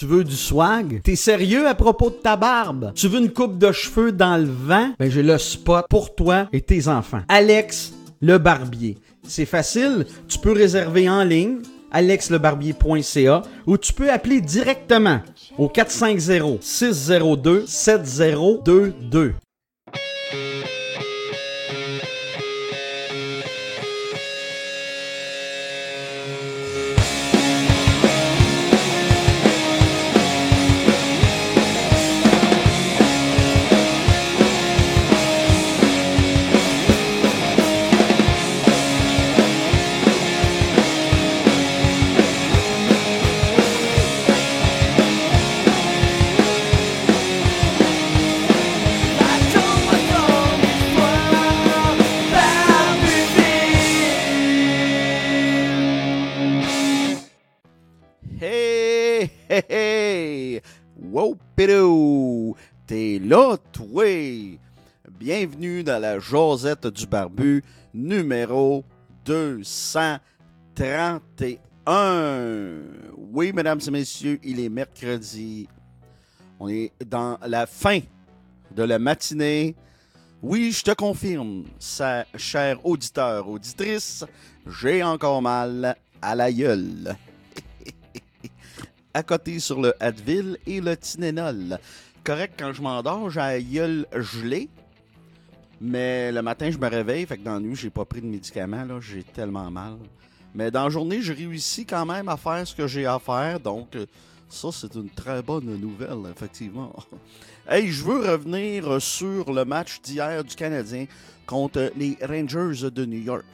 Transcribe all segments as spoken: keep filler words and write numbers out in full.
Tu veux du swag? T'es sérieux à propos de ta barbe? Tu veux une coupe de cheveux dans le vent? Ben j'ai le spot pour toi et tes enfants. Alex le Barbier. C'est facile, tu peux réserver en ligne, alex le barbier point c a, ou tu peux appeler directement au quatre cinq zéro, six zéro deux, sept zéro deux deux. Hey, hey, hey! Wow, pédou! T'es là, toi! Bienvenue dans la Josette du Barbu, numéro deux cent trente et un. Oui, mesdames et messieurs, il est mercredi. On est dans la fin de la matinée. Oui, je te confirme, sa chère auditeur, auditrice, j'ai encore mal à la gueule. À côté sur le Advil et le Tylenol. Correct, quand je m'endors, j'ai la gueule gelée. Mais le matin, je me réveille, fait que dans la nuit, j'ai pas pris de médicaments, là, j'ai tellement mal. Mais dans la journée, j'ai réussi quand même à faire ce que j'ai à faire, donc ça, c'est une très bonne nouvelle, effectivement. Hey, je veux revenir sur le match d'hier du Canadien contre les Rangers de New York.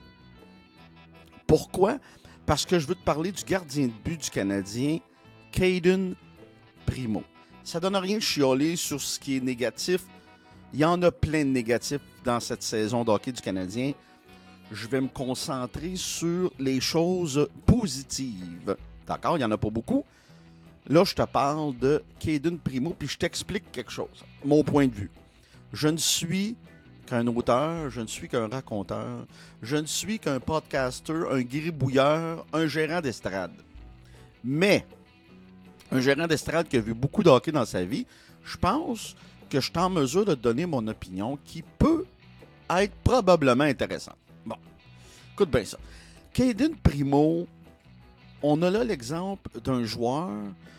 Pourquoi? Parce que je veux te parler du gardien de but du Canadien, Cayden Primeau. Ça donne rien de chialer sur ce qui est négatif. Il y en a plein de négatifs dans cette saison de hockey du Canadien. Je vais me concentrer sur les choses positives. D'accord? Il n'y en a pas beaucoup. Là, je te parle de Cayden Primeau, puis je t'explique quelque chose. Mon point de vue. Je ne suis qu'un auteur, je ne suis qu'un raconteur, je ne suis qu'un podcaster, un gribouilleur, un gérant d'estrade. Mais, un gérant d'estrade qui a vu beaucoup de hockey dans sa vie, je pense que je suis en mesure de te donner mon opinion qui peut être probablement intéressante. Bon, écoute bien ça. Cayden Primeau, on a là l'exemple d'un joueur...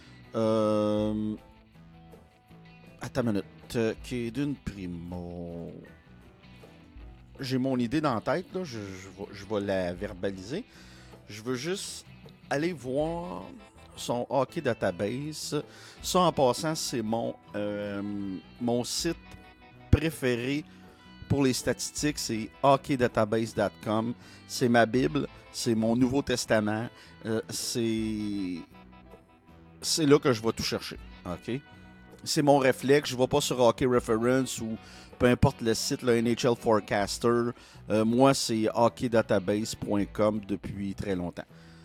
Euh, attends une minute. Cayden Primeau... J'ai mon idée dans la tête, là. Je, je, vais, je vais la verbaliser. Je veux juste aller voir son hockey database. Ça, en passant, c'est mon, euh, mon site préféré pour les statistiques. C'est hockey database point com. C'est ma Bible. C'est mon Nouveau Testament. Euh, c'est... c'est là que je vais tout chercher. OK? C'est mon réflexe. Je ne vais pas sur Hockey Reference ou peu importe le site, le N H L Forecaster. Euh, moi, c'est hockey database point com depuis très longtemps.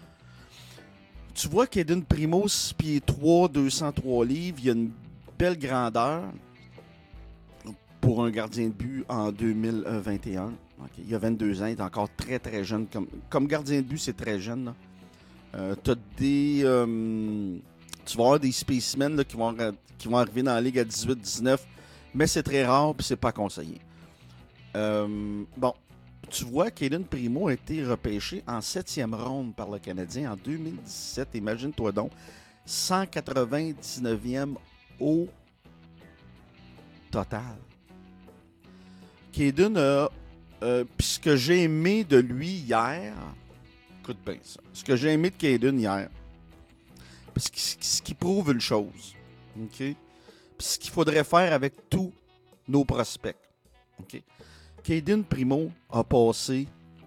Tu vois Cayden Primeau, six pieds trois, deux cent trois livres. Il a une belle grandeur pour un gardien de but en deux mille vingt et un. Okay. Il a vingt-deux ans. Il est encore très, très jeune. Comme, comme gardien de but, c'est très jeune. Là. Euh, tu as des... Euh, tu vas avoir des spécimens là, qui, vont, qui vont arriver dans la ligue à dix-huit dix-neuf. Mais c'est très rare et c'est pas conseillé. Euh, bon, tu vois, Cayden Primeau a été repêché en septième ronde par le Canadien en deux mille dix-sept. Imagine-toi donc, cent quatre-vingt-dix-neuvième au total. Cayden a... Euh, puis ce que j'ai aimé de lui hier... Écoute bien ça. Ce que j'ai aimé de Cayden hier, parce que ce qui prouve une chose, OK? Ce qu'il faudrait faire avec tous nos prospects. Okay? Cayden Primeau a passé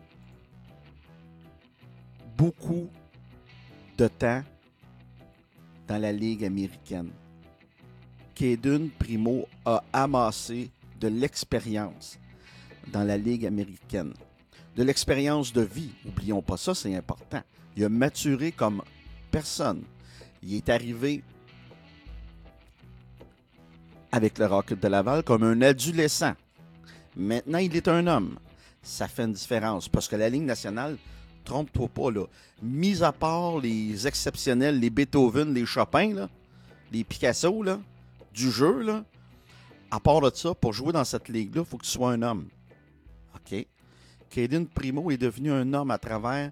beaucoup de temps dans la Ligue américaine. Cayden Primeau a amassé de l'expérience dans la Ligue américaine. De l'expérience de vie. N'oublions pas ça, c'est important. Il a maturé comme personne. Il est arrivé avec le Rocket de Laval comme un adolescent. Maintenant, il est un homme. Ça fait une différence parce que la Ligue nationale, trompe-toi pas, là. Mis à part les exceptionnels, les Beethoven, les Chopin, là, les Picasso, là, du jeu, là, à part de ça, pour jouer dans cette ligue-là, il faut que tu sois un homme. OK? Cayden Primo est devenu un homme à travers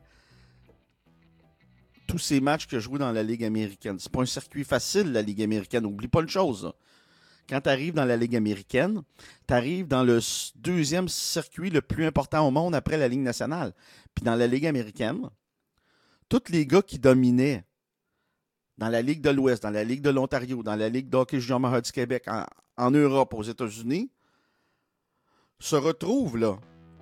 tous ces matchs qu'il a joués dans la Ligue américaine. C'est pas un circuit facile, la Ligue américaine. N'oublie pas une chose, là. Quand tu arrives dans la Ligue américaine, tu arrives dans le deuxième circuit le plus important au monde après la Ligue nationale. Puis dans la Ligue américaine, tous les gars qui dominaient dans la Ligue de l'Ouest, dans la Ligue de l'Ontario, dans la Ligue d'hockey junior majeur du Québec, en, en Europe, aux États-Unis, se retrouvent là.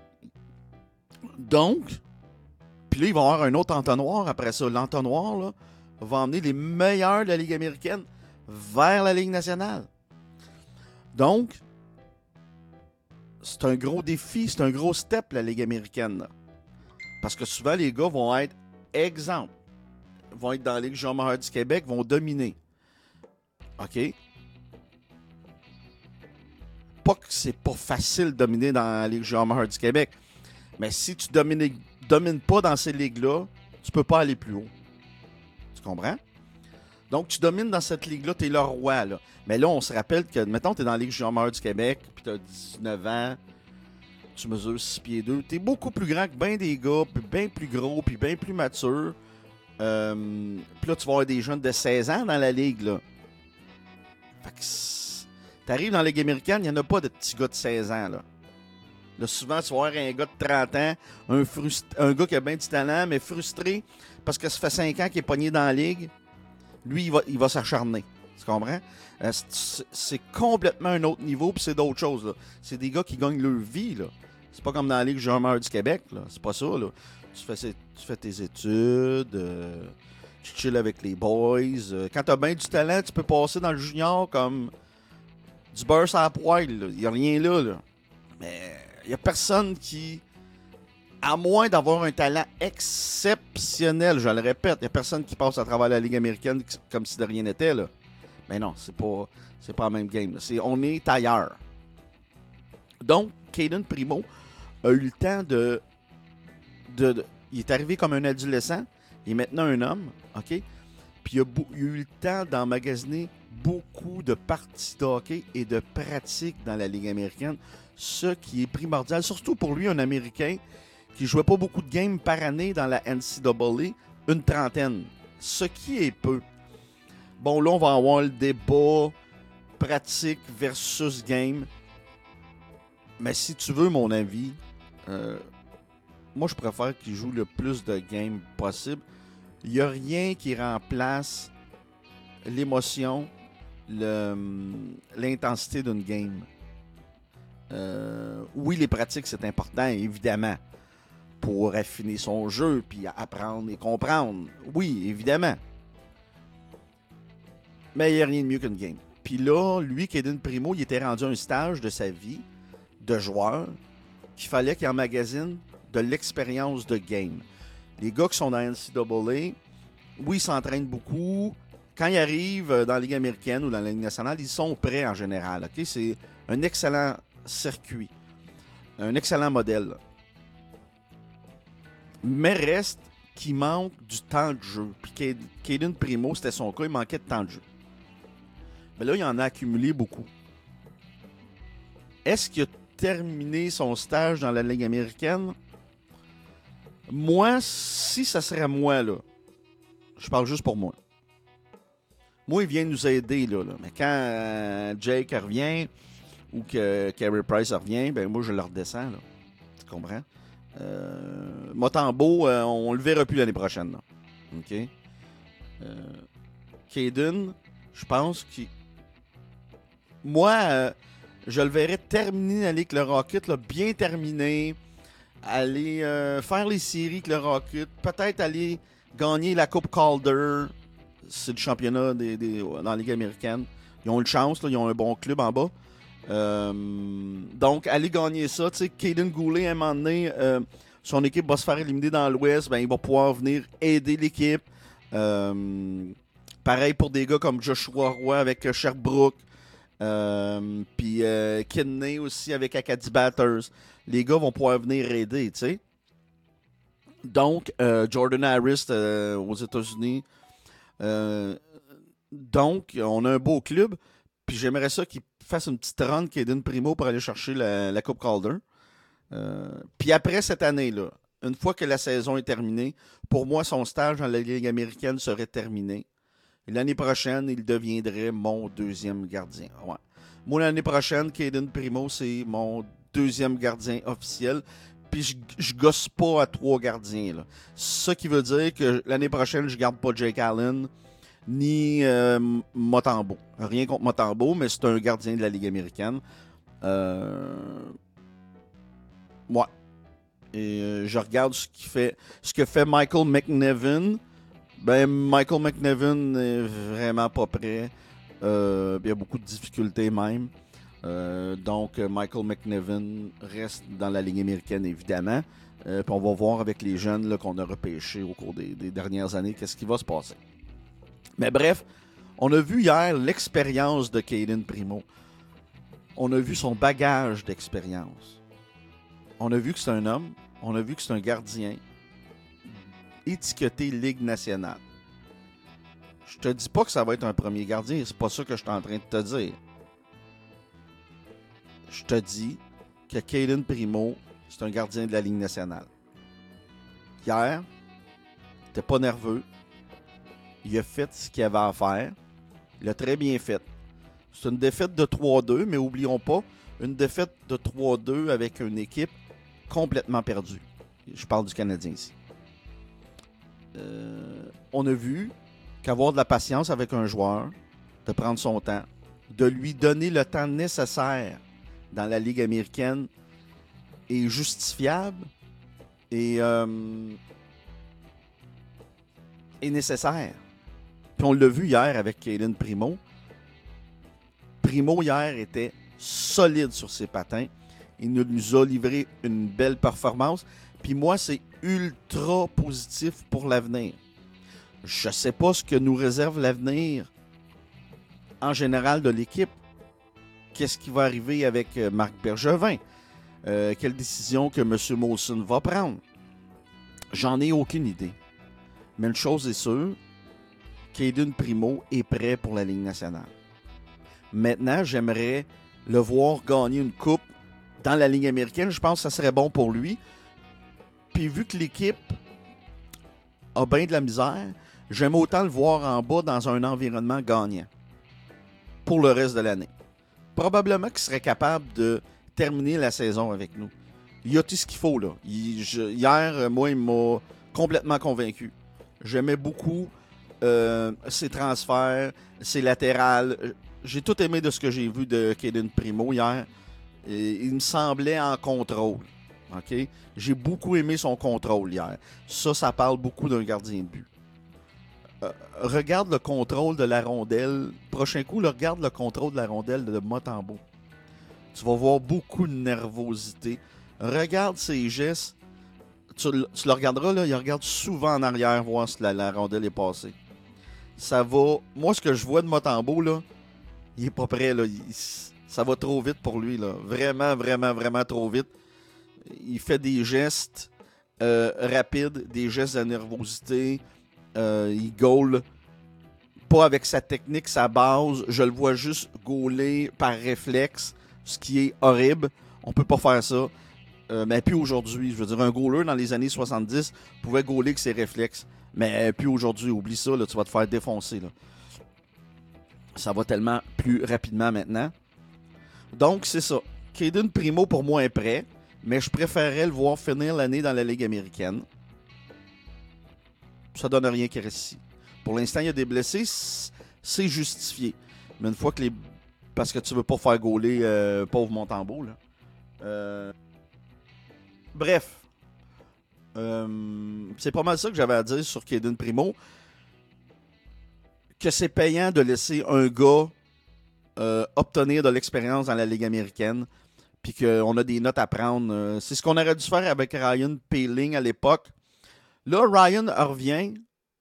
Donc, puis là, il va y avoir un autre entonnoir après ça. L'entonnoir, là, va emmener les meilleurs de la Ligue américaine vers la Ligue nationale. Donc, c'est un gros défi, c'est un gros step, la Ligue américaine. Là. Parce que souvent, les gars vont être, exemple, vont être dans la Ligue junior majeur du Québec, vont dominer. OK? Pas que c'est pas facile de dominer dans la Ligue junior majeur du Québec, mais si tu domines, domines pas dans ces ligues-là, tu peux pas aller plus haut. Tu comprends? Donc, tu domines dans cette ligue-là, tu es le roi. Là. Mais là, on se rappelle que, mettons, tu es dans la Ligue junior majeur du Québec, puis tu as dix-neuf ans, tu mesures six pieds deux, tu es beaucoup plus grand que bien des gars, puis bien plus gros, puis bien plus mature. Euh, puis là, tu vas avoir des jeunes de seize ans dans la ligue. Là. Fait que tu arrives dans la Ligue américaine, il n'y en a pas de petits gars de seize ans. Là. Là, souvent, tu vas avoir un gars de trente ans, un, frust... un gars qui a bien du talent, mais frustré parce que ça fait cinq ans qu'il est pogné dans la ligue. Lui, il va, il va s'acharner. Tu comprends? Euh, c'est, c'est complètement un autre niveau, puis c'est d'autres choses. Là. C'est des gars qui gagnent leur vie. Là. C'est pas comme dans la Ligue junior majeur du Québec. Là. C'est pas ça. Là. Tu, fais, tu fais tes études, euh, tu chill avec les boys. Euh, quand t'as bien du talent, tu peux passer dans le junior comme du beurre à la poêle. Il n'y a rien là. là. Mais il n'y a personne qui... À moins d'avoir un talent exceptionnel, je le répète, il n'y a personne qui passe à travers la Ligue américaine comme si de rien n'était. Là. Mais non, c'est pas, c'est pas la même game. C'est, on est ailleurs. Donc, Cayden Primo a eu le temps de, de, de... Il est arrivé comme un adolescent. Il est maintenant un homme. OK? Puis il a, il a eu le temps d'emmagasiner beaucoup de parties de hockey et de pratiques dans la Ligue américaine. Ce qui est primordial, surtout pour lui, un Américain qui ne jouait pas beaucoup de games par année dans la N C A A, une trentaine. Ce qui est peu. Bon, là, on va avoir le débat pratique versus game. Mais si tu veux mon avis, euh, moi, je préfère qu'il joue le plus de games possible. Il n'y a rien qui remplace l'émotion, le, l'intensité d'une game. Euh, oui, les pratiques, c'est important, évidemment, pour affiner son jeu, puis apprendre et comprendre. Oui, évidemment. Mais il n'y a rien de mieux qu'une game. Puis là, lui, Cayden Primo, il était rendu à un stage de sa vie de joueur qu'il fallait qu'il emmagasine de l'expérience de game. Les gars qui sont dans la N C A A, oui, ils s'entraînent beaucoup. Quand ils arrivent dans la Ligue américaine ou dans la Ligue nationale, ils sont prêts en général. Okay? C'est un excellent circuit. Un excellent modèle. Mais reste qu'il manque du temps de jeu. Puis Cayden Primo, c'était son cas, il manquait de temps de jeu. Mais là, il en a accumulé beaucoup. Est-ce qu'il a terminé son stage dans la Ligue américaine? Moi, si ça serait moi, là, je parle juste pour moi. Moi, il vient nous aider, là. là. Mais quand euh, Jake revient ou que Carey Price revient, ben moi, je le redescends, là. Tu comprends? Euh, Motambo, euh, on le verra plus l'année prochaine, là. OK? Euh, Cayden, je pense qu'il... Moi, euh, je le verrais terminer avec le Rocket, là, bien terminé, aller euh, faire les séries avec le Rocket, peut-être aller gagner la Coupe Calder, c'est le championnat des, des, dans la Ligue américaine. Ils ont une chance, là, ils ont un bon club en bas. Euh, donc, aller gagner ça, tu sais, Caden Goulet, à un moment donné, euh, son équipe va se faire éliminer dans l'Ouest, ben, il va pouvoir venir aider l'équipe. Euh, pareil pour des gars comme Joshua Roy avec Sherbrooke. Euh, puis euh, Kidney aussi avec Acadie Batters. Les gars vont pouvoir venir aider, tu sais. Donc, euh, Jordan Harris euh, aux États-Unis. Euh, donc, on a un beau club. Puis j'aimerais ça qu'il fasse une petite run Caden Primo pour aller chercher la, la Coupe Calder. Euh, puis après cette année-là, une fois que la saison est terminée, pour moi, son stage dans la Ligue américaine serait terminé. Et l'année prochaine, il deviendrait mon deuxième gardien. Ouais. Moi, l'année prochaine, Caden Primo, c'est mon deuxième gardien officiel. Puis je, je gosse pas à trois gardiens. Là. Ce qui veut dire que l'année prochaine, je garde pas Jake Allen ni euh, Motambo. Rien contre Motambo, mais c'est un gardien de la Ligue américaine. Euh... Ouais. Et euh, je regarde ce, qui fait, ce que fait Michael McNevin. Ben, Michael McNevin n'est vraiment pas prêt. Euh, il y a beaucoup de difficultés même. Euh, donc, Michael McNevin reste dans la Ligue américaine, évidemment. Euh, puis on va voir avec les jeunes là, qu'on a repêchés au cours des, des dernières années qu'est-ce qui va se passer. Mais bref, on a vu hier l'expérience de Caden Primo. On a vu son bagage d'expérience. On a vu que c'est un homme. On a vu que c'est un gardien étiqueté Ligue nationale. Je te dis pas que ça va être un premier gardien. C'est pas ça que je suis en train de te dire. Je te dis que Caden Primo, c'est un gardien de la Ligue nationale. Hier, il n'était pas nerveux. Il a fait ce qu'il avait à faire. Il a très bien fait. C'est une défaite de trois deux, mais oublions pas, une défaite de trois deux avec une équipe complètement perdue. Je parle du Canadien ici. Euh, on a vu qu'avoir de la patience avec un joueur, de prendre son temps, de lui donner le temps nécessaire dans la Ligue américaine est justifiable et euh, est nécessaire. Puis on l'a vu hier avec Caden Primo. Primo hier était solide sur ses patins. Il nous a livré une belle performance. Puis moi, c'est ultra positif pour l'avenir. Je ne sais pas ce que nous réserve l'avenir en général de l'équipe. Qu'est-ce qui va arriver avec Marc Bergevin? Euh, quelle décision que M. Molson va prendre? J'en ai aucune idée. Mais une chose est sûre, Caden Primo est prêt pour la Ligue nationale. Maintenant, j'aimerais le voir gagner une coupe dans la Ligue américaine. Je pense que ça serait bon pour lui. Puis vu que l'équipe a bien de la misère, j'aime autant le voir en bas dans un environnement gagnant pour le reste de l'année. Probablement qu'il serait capable de terminer la saison avec nous. Il y a tout ce qu'il faut, là. Il, je, hier, moi, il m'a complètement convaincu. J'aimais beaucoup euh, ses transferts, ses latérales. J'ai tout aimé de ce que j'ai vu de Caden Primo hier. Et il me semblait en contrôle. Okay? J'ai beaucoup aimé son contrôle hier. Ça, ça parle beaucoup d'un gardien de but. Euh, regarde le contrôle de la rondelle. Prochain coup, là, regarde le contrôle de la rondelle de Motambo. Tu vas voir beaucoup de nervosité. Regarde ses gestes. Tu, tu le regarderas, là, il regarde souvent en arrière voir si la, la rondelle est passée. Ça va... Moi, ce que je vois de Motambo, là, il est pas prêt. Là. Il, ça va trop vite pour lui. Là. Vraiment, vraiment, vraiment trop vite. Il fait des gestes euh, rapides, des gestes de nervosité. Euh, il goal pas avec sa technique, sa base. Je le vois juste gauler par réflexe, ce qui est horrible. On peut pas faire ça. Euh, mais plus aujourd'hui. Je veux dire, un goaler dans les années soixante-dix pouvait gauler avec ses réflexes. Mais plus aujourd'hui. Oublie ça, là, tu vas te faire défoncer. Là. Ça va tellement plus rapidement maintenant. Donc, c'est ça. Caden Primo, pour moi, est prêt. Mais je préférerais le voir finir l'année dans la Ligue américaine. Ça donne rien qu'il reste ici. Pour l'instant, il y a des blessés. C'est justifié. Mais une fois que les... Parce que tu veux pas faire gauler euh, pauvre Montembeault, là. Euh... Bref. Euh... C'est pas mal ça que j'avais à dire sur Caden Primo. Que c'est payant de laisser un gars euh, obtenir de l'expérience dans la Ligue américaine. Puis qu'on a des notes à prendre. C'est ce qu'on aurait dû faire avec Ryan Poehling à l'époque. Là, Ryan revient.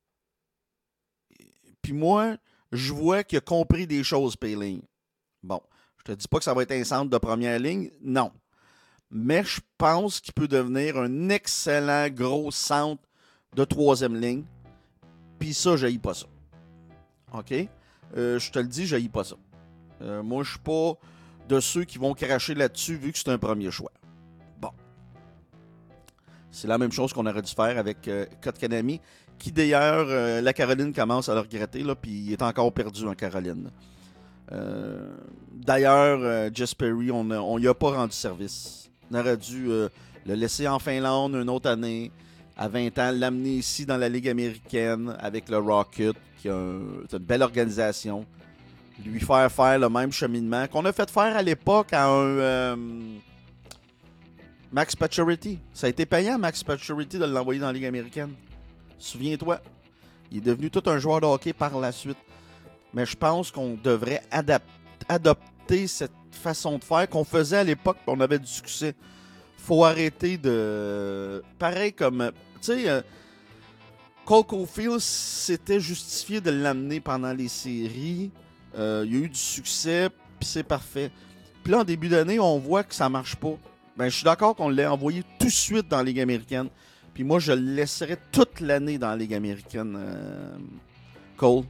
Puis moi, je vois qu'il a compris des choses, Poehling. Bon, je te dis pas que ça va être un centre de première ligne. Non. mais je pense qu'il peut devenir un excellent gros centre de troisième ligne. Puis ça, j'haïs pas ça. OK? Euh, je te le dis, j'haïs pas ça. Euh, moi, je suis pas de ceux qui vont cracher là-dessus vu que c'est un premier choix. Bon. C'est la même chose qu'on aurait dû faire avec euh, Kotkaniemi, qui d'ailleurs, euh, la Caroline commence à le regretter, là, puis il est encore perdu en Caroline. Euh, d'ailleurs, euh, Jess Perry, on n'y a, a pas rendu service. On aurait dû euh, le laisser en Finlande une autre année, à vingt ans, l'amener ici dans la Ligue américaine avec le Rocket, qui a un, une belle organisation. Lui faire faire le même cheminement qu'on a fait faire à l'époque à un euh, Max Pacioretty. Ça a été payant, Max Pacioretty, de l'envoyer dans la Ligue américaine. Souviens-toi. Il est devenu tout un joueur de hockey par la suite. Mais je pense qu'on devrait adap- adopter cette façon de faire qu'on faisait à l'époque, puis on avait du succès. Faut arrêter de... Pareil comme... Tu sais, euh, Cole Caulfield, c'était justifié de l'amener pendant les séries. Euh, il y a eu du succès, puis c'est parfait. Puis là, en début d'année, on voit que ça marche pas. Ben, je suis d'accord qu'on l'ait envoyé tout de suite dans la Ligue américaine. Puis moi, je le laisserais toute l'année dans la Ligue américaine, euh, Cole.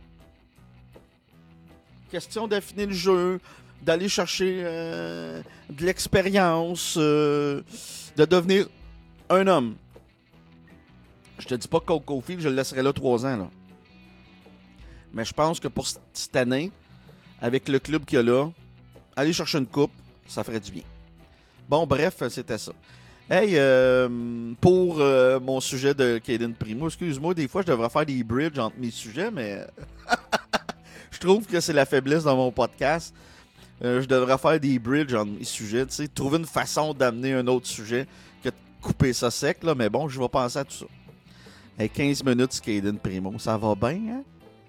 Question d'affiner le jeu, d'aller chercher euh, de l'expérience, euh, de devenir un homme. Je te dis pas que Cole Caulfield, je le laisserai là trois ans. Là. Mais je pense que pour cette année, avec le club qu'il y a là, aller chercher une coupe, ça ferait du bien. Bon, bref, c'était ça. Hey, euh, pour euh, mon sujet de Cayden Primo, excuse-moi, des fois, je devrais faire des bridges entre mes sujets, mais je trouve que c'est la faiblesse dans mon podcast. Euh, je devrais faire des bridges entre mes sujets, tu sais, trouver une façon d'amener un autre sujet que de couper ça sec, là, mais bon, je vais penser à tout ça. Hey, quinze minutes, Cayden Primo, ça va bien, hein?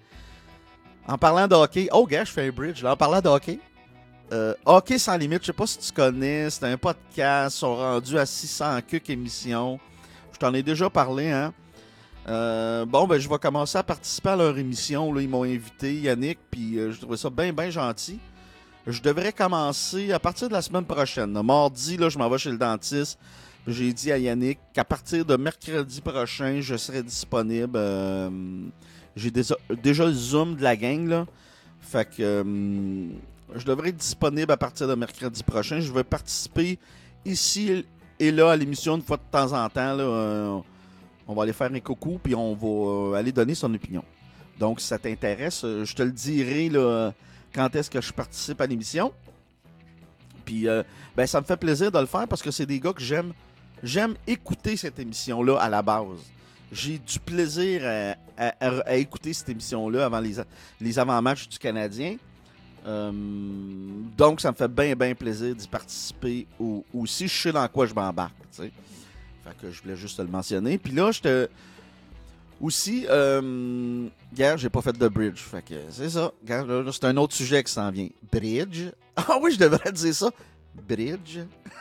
En parlant de hockey, oh, gars, je fais un bridge, là, en parlant de hockey, Euh, Hockey sans limite, je sais pas si tu connais, c'est un podcast, ils sont rendus à six cents quelques émissions. Je t'en ai déjà parlé, hein. Euh, bon, ben je vais commencer à participer à leur émission. Là, ils m'ont invité, Yannick, puis euh, je trouvais ça bien, bien gentil. Je devrais commencer à partir de la semaine prochaine. Là. Mardi, là, je m'en vais chez le dentiste. J'ai dit à Yannick qu'à partir de mercredi prochain, je serai disponible. Euh, j'ai déjà, déjà le Zoom de la gang, là. Fait que... Euh, je devrais être disponible à partir de mercredi prochain. Je vais participer ici et là à l'émission une fois de temps en temps. Là, euh, on va aller faire un coucou puis on va aller donner son opinion. Donc, si ça t'intéresse, je te le dirai là, quand est-ce que je participe à l'émission. Puis, euh, ben, ça me fait plaisir de le faire parce que c'est des gars que j'aime. J'aime écouter cette émission-là à la base. J'ai du plaisir à, à, à, à écouter cette émission-là avant les, les avant-matchs du Canadien. Euh, donc, ça me fait bien, bien plaisir d'y participer ou, aussi. Je sais dans quoi je m'embarque. T'sais. Fait que je voulais juste te le mentionner. Puis là, je te. Aussi, euh, hier, j'ai pas fait de bridge. Fait que c'est ça. Là, c'est un autre sujet qui s'en vient. Bridge. Ah oui, je devrais dire ça. Bridge.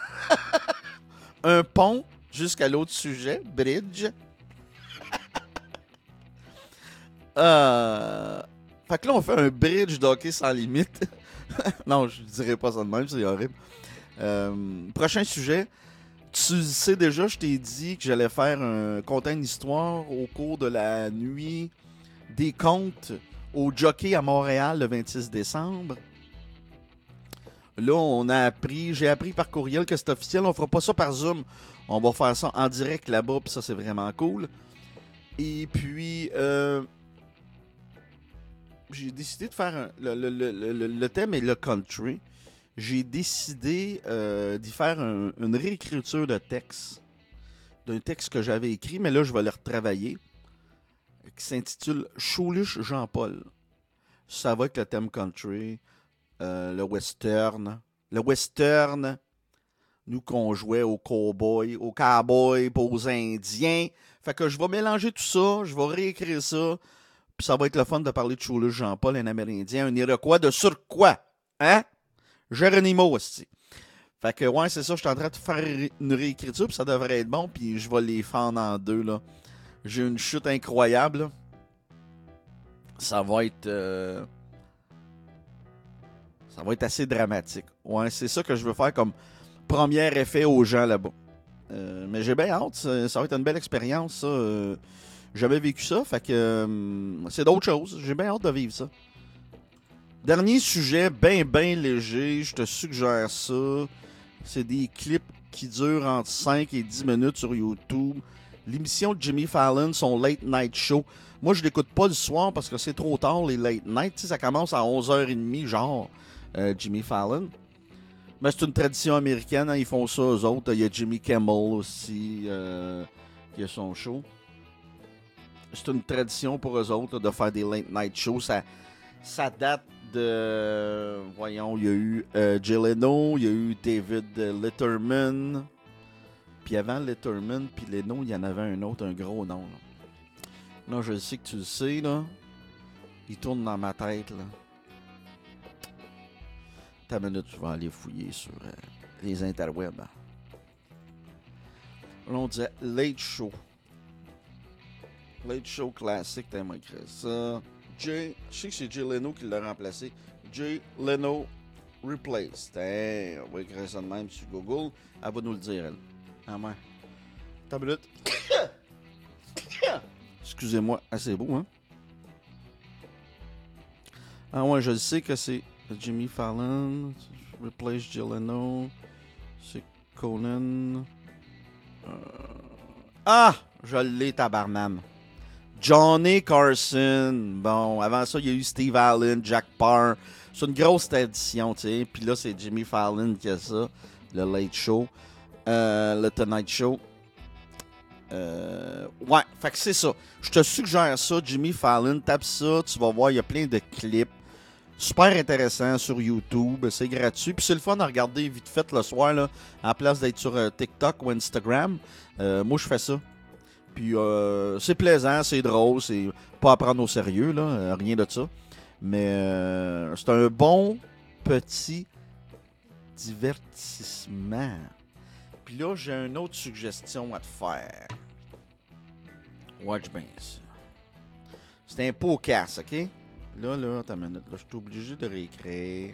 Un pont jusqu'à l'autre sujet. Bridge. euh. Fait que là, on fait un bridge d'hockey sans limite. Non, je dirais pas ça de même, c'est horrible. Euh, prochain sujet. Tu sais déjà, je t'ai dit que j'allais faire un conter une histoire au cours de la nuit des contes au Jockey à Montréal le vingt-six décembre. Là, on a appris, j'ai appris par courriel que c'est officiel. On fera pas ça par Zoom. On va faire ça en direct là-bas, puis ça, c'est vraiment cool. Et puis... Euh, j'ai décidé de faire un, le, le, le, le, le thème est le country. J'ai décidé euh, d'y faire un, une réécriture de texte, d'un texte que j'avais écrit, mais là je vais le retravailler, qui s'intitule Choluche Jean-Paul. Ça va être le thème country, euh, le western, le western, nous qu'on jouait aux cowboys, aux cowboys, aux indiens. Fait que je vais mélanger tout ça, je vais réécrire ça. Puis ça va être le fun de parler de Choluche Jean-Paul, un Amérindien, un Iroquois, de sur quoi? Hein? Geronimo aussi. Fait que, ouais, c'est ça, je suis en train de faire une réécriture, puis ça devrait être bon, puis je vais les fendre en deux, là. J'ai une chute incroyable, là. Ça va être... Euh... Ça va être assez dramatique. Ouais, c'est ça que je veux faire comme premier effet aux gens là-bas. Euh, mais j'ai bien hâte. Ça, ça va être une belle expérience, ça. Euh, j'ai jamais vécu ça. Fait que euh, c'est d'autres choses. J'ai bien hâte de vivre ça. Dernier sujet, bien, bien léger. Je te suggère ça. C'est des clips qui durent entre cinq et dix minutes sur YouTube. L'émission de Jimmy Fallon, son Late Night Show. Moi, je l'écoute pas le soir parce que c'est trop tard, les Late Night. Tu sais, ça commence à onze heures trente, genre, euh, Jimmy Fallon. Mais c'est une tradition américaine. Hein, ils font ça, eux autres. Il y a Jimmy Kimmel aussi, euh, qui a son show. C'est une tradition pour eux autres là, de faire des Late Night Shows. Ça, ça date de... Voyons, il y a eu euh, Jay Leno, il y a eu David Letterman. Puis avant Letterman, puis Leno, il y en avait un autre, un gros nom. Là, là je sais que tu le sais, là. Il tourne dans ma tête, là. Ta minute, je vais aller fouiller sur euh, les interwebs. Là, on disait Late Show. Late Show classique, t'as écrit ça. Jay, je sais que c'est Jay Leno qui l'a remplacé. Jay Leno Replaced. Hey, on va écrire ça de même sur Google. Elle va nous le dire, elle. Ah ouais. Ta minute. Excusez-moi. Ah, c'est beau, hein? Ah ouais, je le sais que c'est Jimmy Fallon. Replace Jay Leno. C'est Conan. Euh... Ah! Je l'ai, tabarnane. Johnny Carson. Bon, avant ça, il y a eu Steve Allen, Jack Parr. C'est une grosse édition, tu sais. Puis là, c'est Jimmy Fallon qui a ça. Le Late Show. Euh, le Tonight Show. Euh, ouais, fait que c'est ça. Je te suggère ça, Jimmy Fallon. Tape ça, tu vas voir, il y a plein de clips. Super intéressant sur YouTube. C'est gratuit. Puis c'est le fun à regarder vite fait le soir, là, en place d'être sur euh, TikTok ou Instagram. Euh, moi, je fais ça. Puis euh, c'est plaisant, c'est drôle, c'est pas à prendre au sérieux, là, euh, rien de ça. Mais euh, c'est un bon petit divertissement. Puis là, j'ai une autre suggestion à te faire. Watch bien ça. C'est un podcast, OK? Là, là, ta minute. Là, je suis obligé de réécrire.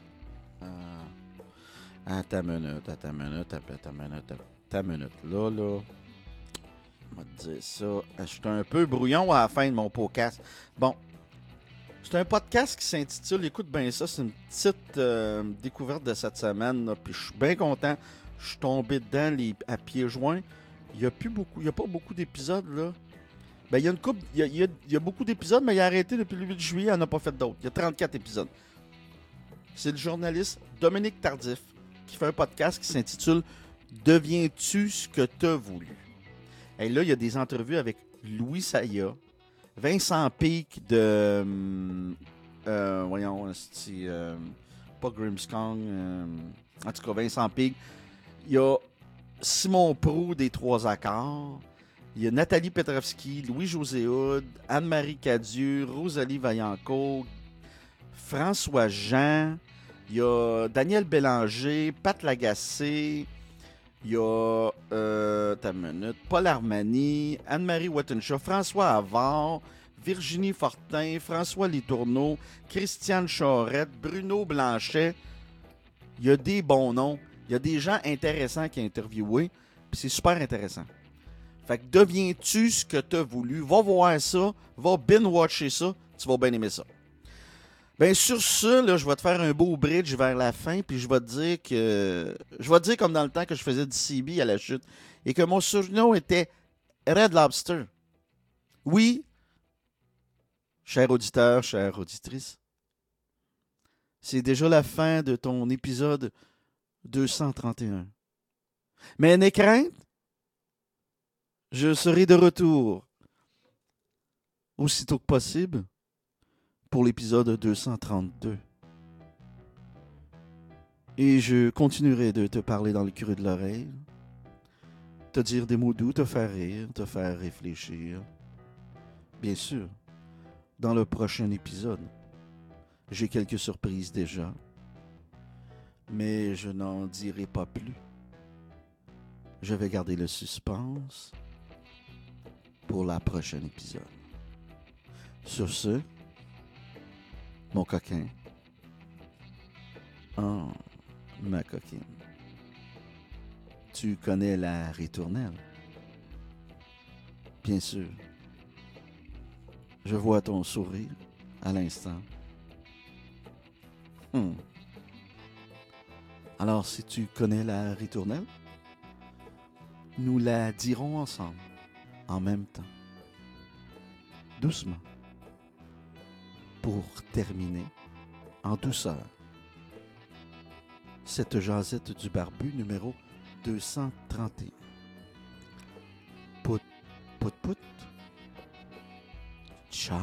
Euh, à ta minute, à ta minute, à ta minute, à ta minute. Là, là. On va te dire ça. Je suis un peu brouillon à la fin de mon podcast. Bon. C'est un podcast qui s'intitule, écoute bien ça, c'est une petite euh, découverte de cette semaine. Là, puis je suis bien content. Je suis tombé dedans les, à pieds joints. Il n'y a plus beaucoup, il n'y a pas beaucoup d'épisodes, là. Ben, il y a une couple, il y a, il y a, il y a beaucoup d'épisodes, mais il a arrêté depuis le huit juillet, il n'en a pas fait d'autres. Il y a trente-quatre épisodes. C'est le journaliste Dominique Tardif qui fait un podcast qui s'intitule « Deviens-tu ce que t'as voulu ?» Et là, il y a des entrevues avec Louis Saya, Vincent Peake de... Euh, voyons, c'est... Euh, pas Grimmskong. Euh, en tout cas, Vincent Peake. Il y a Simon Proulx des Trois Accords. Il y a Nathalie Petrovski, Louis-José Hood, Anne-Marie Cadieux, Rosalie Vaillancourt, François Jean. Il y a Daniel Bélanger, Pat Lagacé. Il y a euh, ta minute, Paul Armani, Anne-Marie Wattenshaw, François Havard, Virginie Fortin, François Letourneau, Christiane Charette, Bruno Blanchet. Il y a des bons noms. Il y a des gens intéressants qui ont interviewé. Puis c'est super intéressant. Fait que deviens-tu ce que tu as voulu? Va voir ça. Va binge-watcher ça. Tu vas bien aimer ça. Ben sur ça, là, je vais te faire un beau bridge vers la fin, puis je vais te dire que... Je vais te dire comme dans le temps que je faisais du C B à la chute, et que mon surnom était Red Lobster. Oui, cher auditeur, chère auditrice, c'est déjà la fin de ton épisode deux cent trente et un. Mais n'aie crainte, je serai de retour aussitôt que possible pour l'épisode deux cent trente-deux. Et je continuerai de te parler dans le creux de l'oreille, te dire des mots doux, te faire rire, te faire réfléchir. Bien sûr, dans le prochain épisode, j'ai quelques surprises déjà, mais je n'en dirai pas plus. Je vais garder le suspense pour la prochaine épisode. Sur ce, mon coquin. Oh, ma coquine. tu connais la ritournelle? Bien sûr. Je vois ton sourire à l'instant. Hmm. Alors, si tu connais la ritournelle, nous la dirons ensemble, en même temps. Doucement. Pour terminer, en douceur, cette jasette du barbu numéro deux cent trente et un. Pout, pout, pout. Ciao.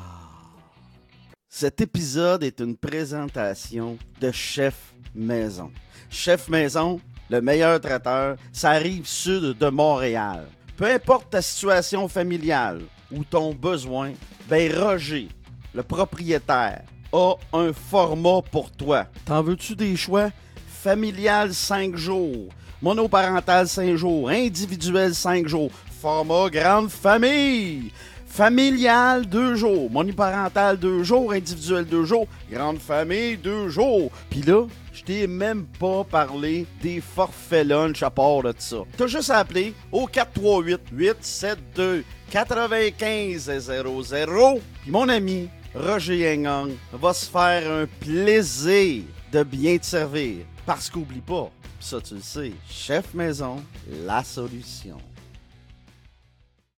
Cet épisode est une présentation de Chef Maison. Chef Maison, le meilleur traiteur, ça arrive sud de Montréal. Peu importe ta situation familiale ou ton besoin, ben Roger, le propriétaire, a un format pour toi. T'en veux-tu des choix? Familial cinq jours, monoparental cinq jours, individuel cinq jours, format grande famille. Familial, deux jours. Monoparental, deux jours. Individuel, deux jours. Grande famille, deux jours. Puis là, je t'ai même pas parlé des forfaits lunch à part de ça. T'as juste à appeler au quatre trois huit, huit sept deux, quatre cinq zéro zéro. Puis mon ami Roger Yengang va se faire un plaisir de bien te servir. Parce qu'oublie pas, ça tu le sais, Chef Maison, la solution.